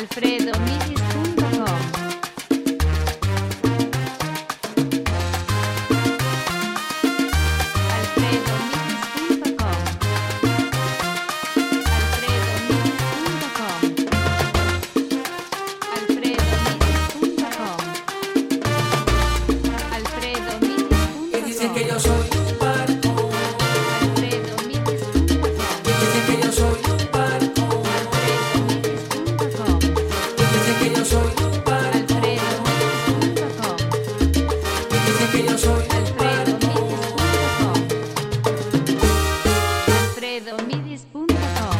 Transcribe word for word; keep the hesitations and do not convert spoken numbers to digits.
alfredomidis punto com. Que yo soy un barco, y dicen que yo soy un barco, y dicen que yo soy un barco, y dicen que yo soy un barco. alfredomidis punto com